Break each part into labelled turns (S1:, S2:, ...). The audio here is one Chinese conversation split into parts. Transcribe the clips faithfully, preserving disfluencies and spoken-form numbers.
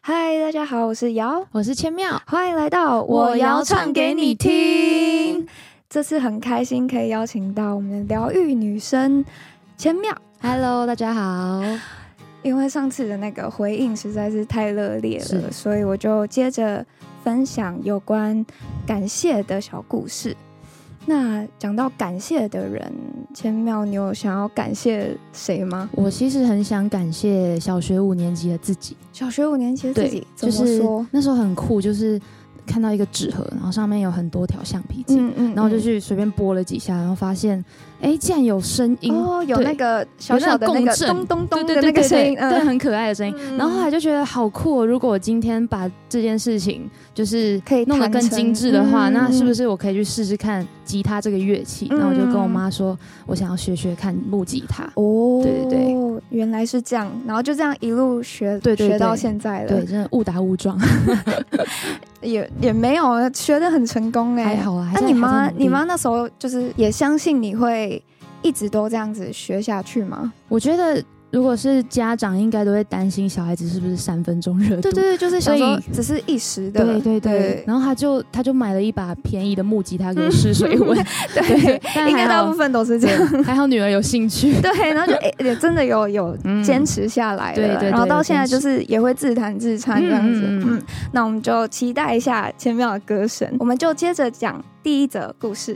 S1: 嗨，大家好，我是瑶，
S2: 我是千妙，
S1: 欢迎来到我要唱给你听。这次很开心可以邀请到我们的疗愈女生千妙。
S2: Hello， 大家好。
S1: 因为上次的那个回应实在是太热烈了，所以我就接着分享有关感谢的小故事。那讲到感谢的人，千妙，你有想要感谢谁吗？
S2: 我其实很想感谢小学五年级的自己。
S1: 小学五年级的自己怎么说？
S2: 就是那时候很酷，就是看到一个纸盒，然后上面有很多条橡皮筋，嗯嗯，然后就去随便拨了几下，然后发现，哎，竟然有声音
S1: 哦，有那个小小的那个咚咚咚的那个声音，
S2: 对，很可爱的声音。然后后来就觉得好酷哦！如果我今天把这件事情就是可以弄得更精致的话，那是不是我可以去试试看吉他这个乐器？然后我就跟我妈说，我想要学学看木吉他。哦，对对对，
S1: 原来是这样，然后就这样一路学，对对对，学到现在了。
S2: 对，真的误打误撞。
S1: 也也没有学得很成功哎、欸，
S2: 还好啊。
S1: 那、啊、你妈你妈那时候就是也相信你会一直都这样子学下去吗？
S2: 我觉得如果是家长，应该都会担心小孩子是不是三分钟热度。
S1: 对对对，就是想说只是一时的。
S2: 对对 对, 对。然后他就他就买了一把便宜的木吉他给我试水温。
S1: 对，应该大部分都是这样。
S2: 还好女儿有兴趣。
S1: 对，然后就哎、欸，也真的有有坚持下来了、嗯。对 对, 对。然后到现在就是也会自弹自唱这样子。嗯, 嗯, 嗯，那我们就期待一下千妙的歌声。我们就接着讲第一则故事。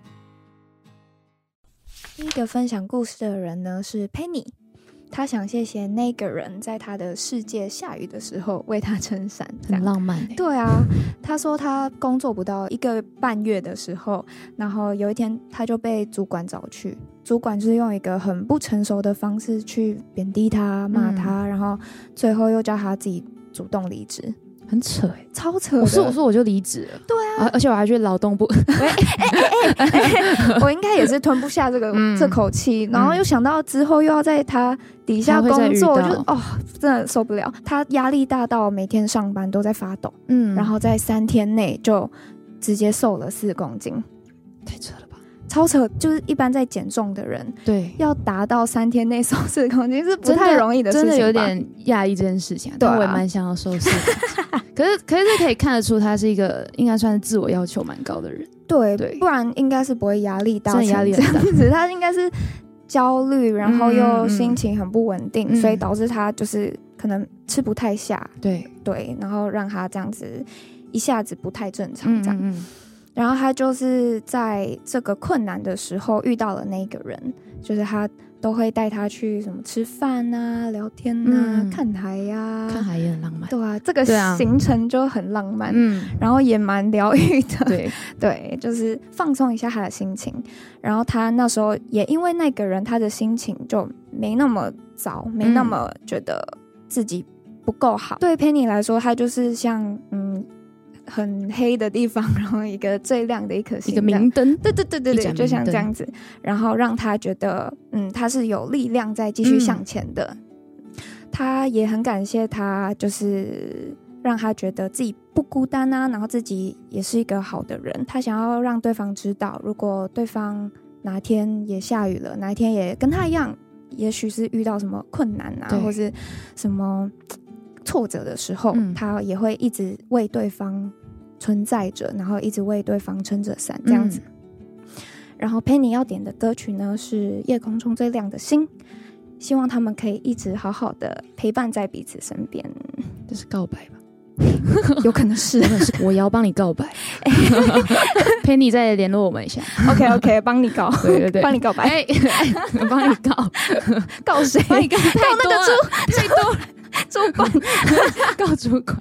S1: 第一个分享故事的人呢是 Penny。他想谢谢那个人在他的世界下雨的时候为他撑伞，
S2: 很浪漫、欸。
S1: 对啊，他说他工作不到一个半月的时候，然后有一天他就被主管找去，主管就是用一个很不成熟的方式去贬低他、骂他、嗯，然后最后又叫他自己主动离职。
S2: 很扯哎、欸，
S1: 超扯的！
S2: 我说我说我就离职了，
S1: 对啊，
S2: 而且我还去劳动部，
S1: 哎哎哎哎，我应该也是吞不下这个、嗯、这口气，然后又想到之后又要在他底下工作，就哦，真的受不了。他压力大到每天上班都在发抖，嗯，然后在三天内就直接瘦了四公斤，
S2: 太扯了。
S1: 超扯，就是一般在减重的人，
S2: 对，
S1: 要达到三天内瘦四公斤是不太容易的事情吧，
S2: 真的有点讶异这件事情、啊，但我也蛮想要瘦四公斤。可是，可是可以看得出他是一个应该算是自我要求蛮高的人，
S1: 对对，不然应该是不会压力大成这样子。他应该是焦虑，然后又心情很不稳定，嗯、所以导致他就是可能吃不太下，
S2: 对
S1: 对，然后让他这样子一下子不太正常这样。嗯嗯嗯，然后他就是在这个困难的时候遇到了那个人，就是他都会带他去什么吃饭啊、聊天啊、嗯、看海呀、啊，
S2: 看海也很浪漫。
S1: 对啊，这个行程就很浪漫，嗯，然后也蛮疗愈的。
S2: 对
S1: 对，就是放松一下他的心情。然后他那时候也因为那个人，他的心情就没那么糟，没那么觉得自己不够好。嗯、对 Penny 来说，他就是像嗯。很黑的地方，然后一个最亮的一颗星，
S2: 一个明灯，
S1: 对对对对对，就像这样子，然后让他觉得，嗯，他是有力量在继续向前的。嗯、他也很感谢他，就是让他觉得自己不孤单啊，然后自己也是一个好的人。他想要让对方知道，如果对方哪天也下雨了，哪一天也跟他一样，也许是遇到什么困难啊，或是什么挫折的时候、嗯、他也会一直为对方存在着，然后一直为对方撑着伞这样子、嗯、然后 Penny 要点的歌曲呢是夜空中最亮的星，希望他们可以一直好好的陪伴在彼此身边。
S2: 这是告白吧？
S1: 有可能是
S2: 我也要帮你告白。Penny 再联络我们一下。
S1: OK OK， 帮你告，
S2: 对对对，
S1: 帮你告白。
S2: 哎、欸，我帮你告，
S1: 告谁？
S2: 帮你告
S1: 告那个猪，
S2: 太多了，
S1: 主管，
S2: 告主管。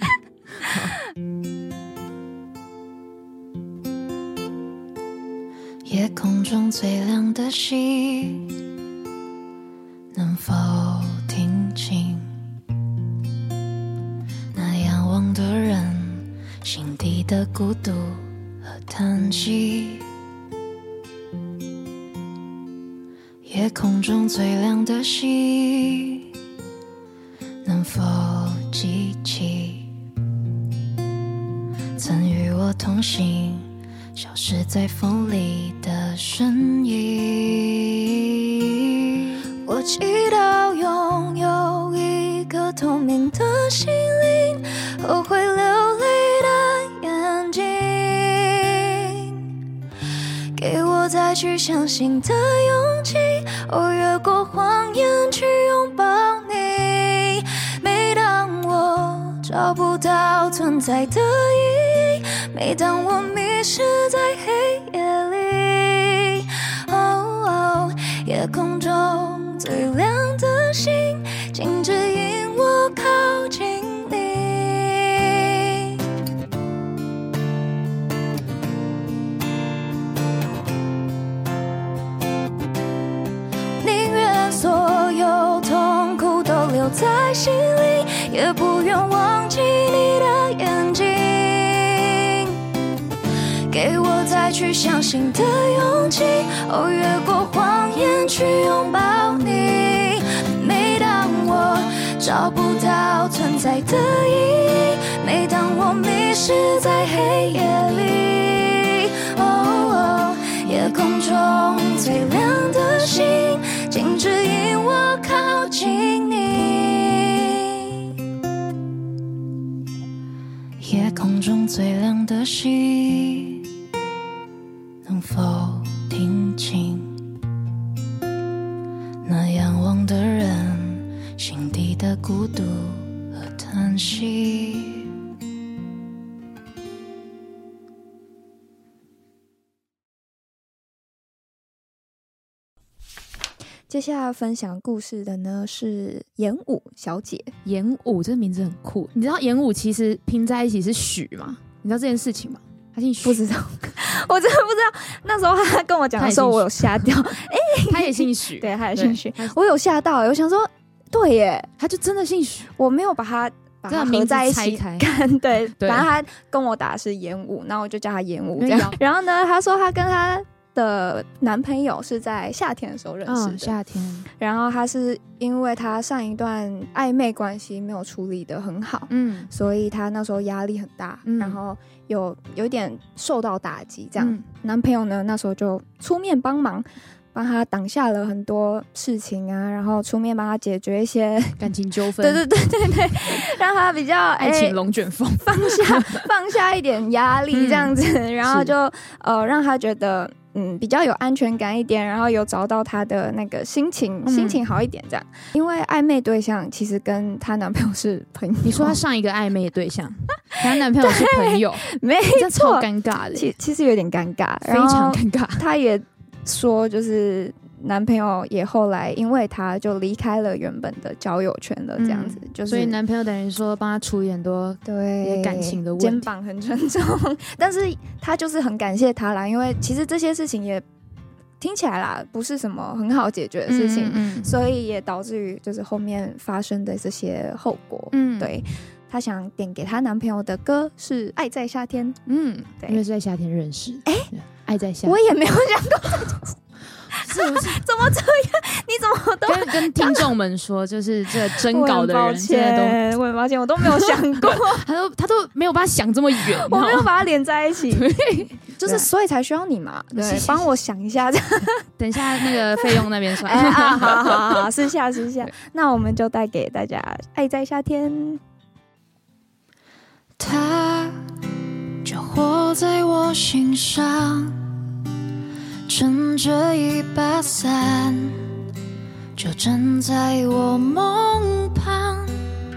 S3: 夜空中最亮的星，能否听清？那仰望的人心底的孤独和叹息。夜空中最亮的星，能否记起曾与我同行消失在风里的身影？我祈祷拥有一颗透明的心灵， 再去相信的勇气，哦，越过谎言去拥抱你。每当我找不到存在的意义，每当我迷失在黑夜里，哦哦，夜空中最亮的星，请指引我靠近你。宁愿所有痛苦都留在心里，也不愿忘记你的眼睛，给我再去相信的勇气，哦，越过谎言去拥抱你。每当我找不到存在的意义，每当我迷失在黑夜里，哦哦，夜空中最亮的星，请指引我靠近你。夜空中最亮的星，能否听清那仰望的人心底的孤独和叹息？
S1: 接下来分享故事的呢是演武小姐。
S2: 演武这个名字很酷，你知道演武其实拼在一起是许吗？你知道这件事情吗？他姓许？
S1: 不知道，我真的不知道。那时候他跟我讲的时候，我有吓掉。哎、
S2: 欸，他也姓许，
S1: 对，他也姓许。我有吓到，我想说，对耶，
S2: 他就真的姓许。
S1: 我没有把他把他合在一起看，对，反正他跟我打的是演武，然后我就叫他演武这样。然后呢，他说他跟他的男朋友是在夏天的时候认识的，
S2: 哦、夏天。
S1: 然后他是因为他上一段暧昧关系没有处理得很好，嗯，所以他那时候压力很大，嗯、然后有有点受到打击，这样、嗯。男朋友呢那时候就出面帮忙，帮他挡下了很多事情啊，然后出面帮他解决一些
S2: 感情纠纷，
S1: 对对对对对，让他比较
S2: 爱情龙卷风，
S1: 放下放下一点压力这样子，嗯、然后就呃让他觉得。嗯，比较有安全感一点，然后有找到她的那个心情、嗯，心情好一点这样。因为暧昧对象其实跟她男朋友是朋友。
S2: 你说她上一个暧昧的对象，她男朋友是朋友，
S1: 没错，
S2: 超尴尬的。
S1: 其其实有点尴尬，
S2: 非常尴尬。
S1: 她也说，就是男朋友也后来因为她就离开了原本的交友圈了，这样子。嗯、就是，
S2: 所以男朋友等于说帮她处理很多对感情的问题，
S1: 肩膀很沉重，但是她就是很感谢他啦，因为其实这些事情也听起来啦不是什么很好解决的事情，嗯嗯、所以也导致于就是后面发生的这些后果。嗯，对。她想点给她男朋友的歌是《爱在夏天》，
S2: 嗯，对，因为是在夏天认识。哎、欸，爱在夏天，
S1: 我也没有想过这件事。是不是怎么这样？你怎么都
S2: 跟跟听众们说，就是这征稿的人现在都，
S1: 我很抱歉，我都没有想过，
S2: 他都他都没有把它想这么远，
S1: 我没有把它连在一起，对，就是所以才需要你嘛，对，帮我想一下，这样，
S2: 等一下那个费用那边算，
S1: 哎啊，好好好，私下私下，那我们就带给大家《爱在夏天》。
S3: 他就活在我心上。撑着一把伞，就站在我梦旁。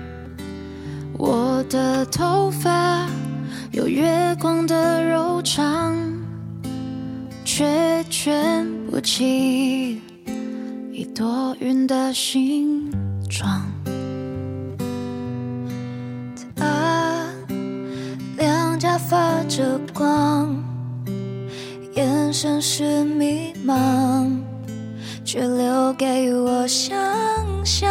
S3: 我的头发有月光的柔长，却圈不起一朵云的形状。他两颊发着光，眼神是迷茫，却留给我想象。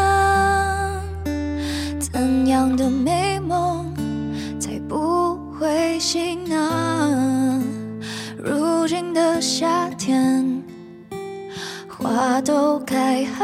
S3: 怎样的美梦才不会醒呢？如今的夏天，花都开好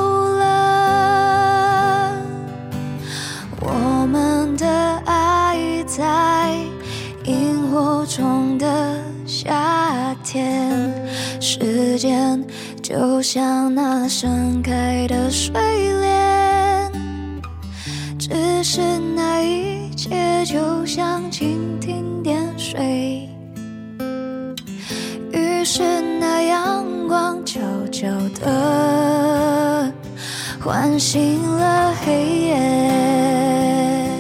S3: 了，我们的爱在萤火虫的夏天，时间就像那盛开的睡莲，只是那一切就像蜻蜓点水，于是那样唤醒了黑夜。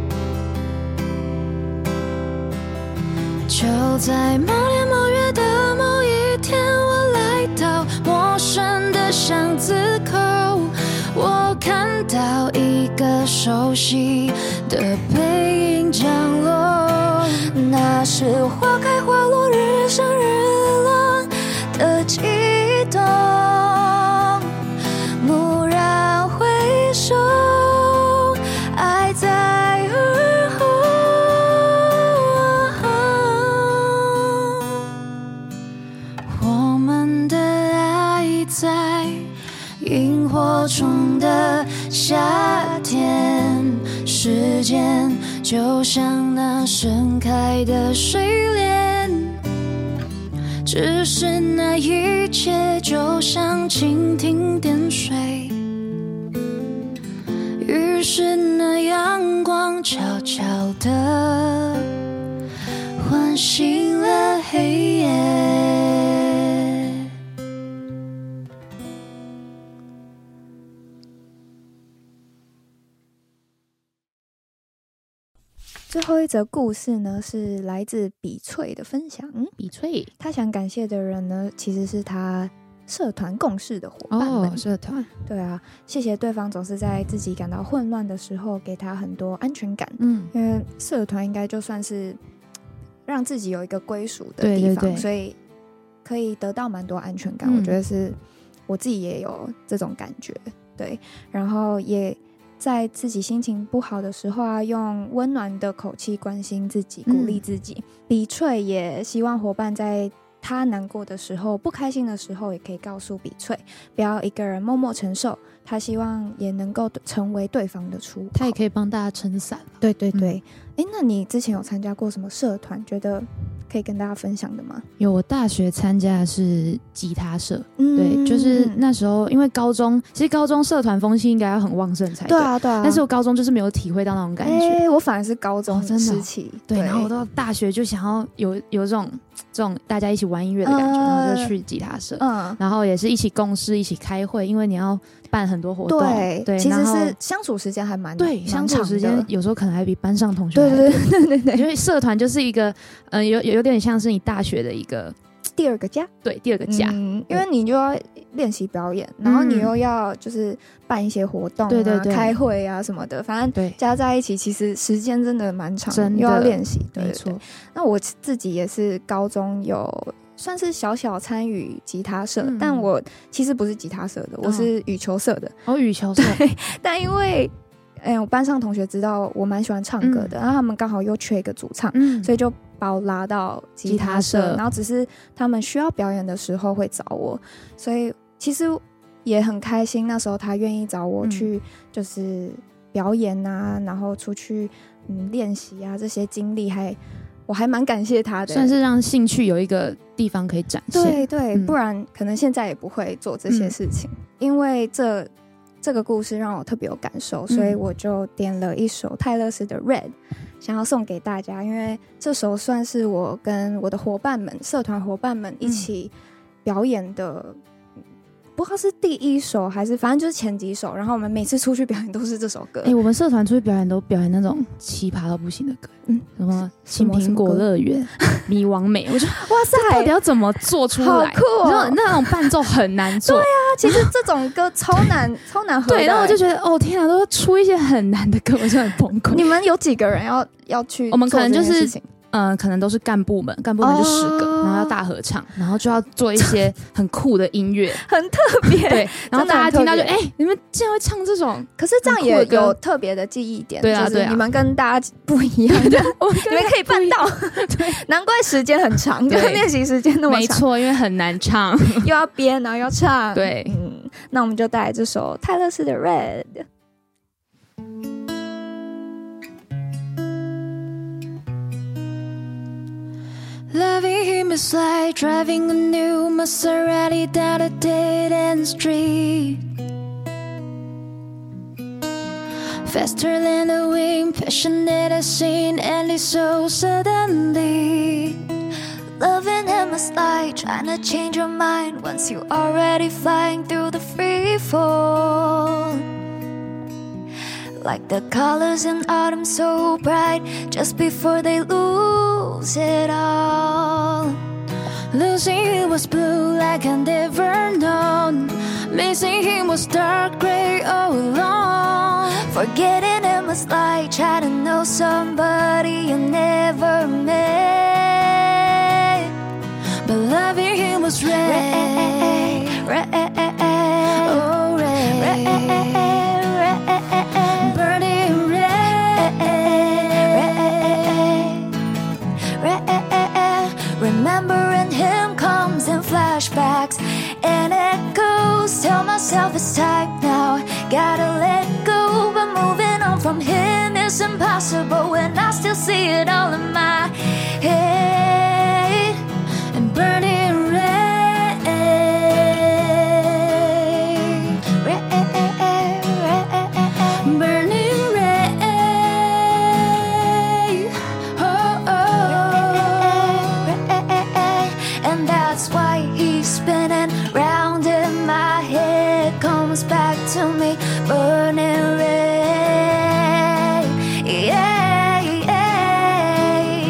S3: 就在某年某月的某一天，我来到陌生的巷子口，我看到一个熟悉的背影降落，那是花开花落日升日落的悸动。蓦然回首，爱在耳后，我们的爱在萤火虫的夏天，时间就像那盛开的睡莲，只是那一切就像蜻蜓点水，于是那阳光悄悄地唤醒了黑夜。
S1: 最后一则故事呢，是来自比翠的分享。
S2: 比翠，
S1: 他想感谢的人呢，其实是他社团共事的伙伴们。
S2: 哦，社团，
S1: 对啊，谢谢对方总是在自己感到混乱的时候给他很多安全感。
S2: 嗯，
S1: 因为社团应该就算是让自己有一个归属的地方，对对对，所以可以得到蛮多安全感。嗯，我觉得是我自己也有这种感觉，对，然后也在自己心情不好的时候啊，用温暖的口气关心自己，鼓励自己。嗯，比翠也希望伙伴在他难过的时候，不开心的时候，也可以告诉比翠，不要一个人默默承受。他希望也能够成为对方的出口，
S2: 他也可以帮大家撑伞。
S1: 对对对，哎、嗯，那你之前有参加过什么社团？觉得可以跟大家分享的吗？
S2: 有，我大学参加的是吉他社。嗯，对，就是那时候因为高中，其实高中社团风气应该要很旺盛才对。
S1: 对啊对啊，
S2: 但是我高中就是没有体会到那种感觉。
S1: 哎，我反而是高中时期、哦、
S2: 对, 对，然后我到大学就想要有有这种这种大家一起玩音乐的感觉、呃、然后就去吉他社。嗯，然后也是一起共事，一起开会，因为你要办很多活动。
S1: 对对，其实是相处时间还蛮
S2: 对，相处时间有时候可能还比班上同学
S1: 还多。对对对对对，
S2: 因为社团就是一个呃有有点像是你大学的一个
S1: 第二个家。
S2: 对，第二个家。
S1: 嗯，因为你就要练习表演，然后你又要就是办一些活动啊，对对对，开会啊什么的，反正加在一起，其实时间真的蛮长，真的又要练习。对，没错。那我自己也是高中有算是小小参与吉他社、嗯，但我其实不是吉他社的，我是羽球社的。
S2: 哦，羽球社。
S1: 对，但因为哎，我班上同学知道我蛮喜欢唱歌的、嗯、然后他们刚好又缺一个主唱、嗯、所以就把我拉到吉他社，然后只是他们需要表演的时候会找我，所以其实也很开心那时候他愿意找我去就是表演啊、嗯、然后出去嗯练习啊，这些经历还我还蛮感谢他的，
S2: 算是让兴趣有一个地方可以展现。
S1: 对对、嗯、不然可能现在也不会做这些事情、嗯、因为这这个故事让我特别有感受，所以我就点了一首泰勒斯的 Red 想要送给大家，因为这首算是我跟我的伙伴们社团伙伴们一起表演的、嗯、不知道是第一首还是反正就是前几首，然后我们每次出去表演都是这首歌。
S2: 哎、欸，我们社团出去表演都表演那种奇葩到不行的歌，嗯，什么青苹果乐园、迷惘美，我觉得哇塞，到底要怎么做出来？好酷哦！你知道那种伴奏很难做。对
S1: 啊，其实这种歌超难超难合的、欸。
S2: 对，然后我就觉得哦天啊，都出一些很难的歌，我就很崩溃。
S1: 你们有几个人要要去做这件事情？我们可能就是
S2: 嗯、呃，可能都是干部们，干部们就十个、哦，然后要大合唱，然后就要做一些很酷的音乐，
S1: 很特别。
S2: 对，然后大家听到就哎、欸，你们竟然会唱这种，
S1: 可是这样也有特别的记忆点。
S2: 对啊，
S1: 就是你们跟大家不一样的，你们可以办到。对，难怪时间很长，就是练习时间那么长。
S2: 没错，因为很难唱，
S1: 又要编，然后又要唱。
S2: 对，
S1: 嗯，那我们就带来这首泰勒斯的 Red。
S3: Loving him is like driving a new Maserati down a dead-end street. Faster than the wind, passionate as sin, and it's so suddenly. Loving him is like trying to change your mind once you're already flying through the free fall. like the colors in autumn so bright, just before they lose it all.
S2: Losing him was blue like I'd never known. Missing him was dark gray all along.
S3: Forgetting him was like trying to know somebody you never met.
S2: But loving him was red,
S3: red, red,
S2: oh red,
S3: red,
S2: burning red,
S3: red, red. Remembering him comes in flashbacks and echoes. Tell myself it's time now, gotta let go. But moving on from him is impossible when I still see it all in my head.
S2: And burning red,
S3: red, red,
S2: burning red, oh, oh.
S3: And that's why he's spinning round in my head. Comes back to me, burning red, yeah, yeah.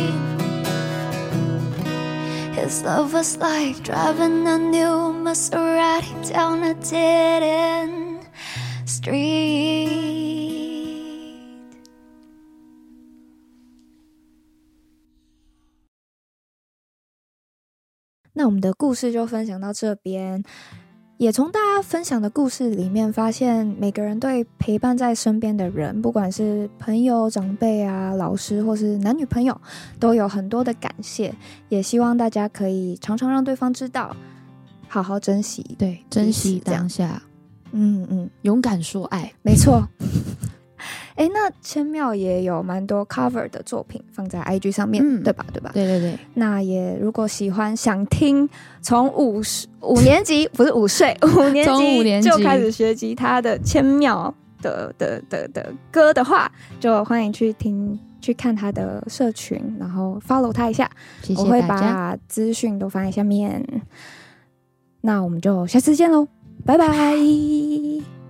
S3: His love was like driving a new Maserati down a dead-end street.
S1: 那我们的故事就分享到这边，也从大家分享的故事里面发现，每个人对陪伴在身边的人，不管是朋友、长辈啊、老师或是男女朋友，都有很多的感谢。也希望大家可以常常让对方知道，好好珍惜，
S2: 对，珍惜当下，
S1: 嗯嗯，
S2: 勇敢说爱，
S1: 没错。哎，那千妙也有蛮多 cover 的作品放在 I G 上面，嗯、对吧？对吧？
S2: 对对对。
S1: 那也如果喜欢想听从五五年级不是五岁五年级就开始学吉他的千妙的的的的歌的话，就欢迎去听去看他的社群，然后 follow 他一下。
S2: 谢谢大家，
S1: 我会把资讯都放在下面。那我们就下次见喽，拜拜。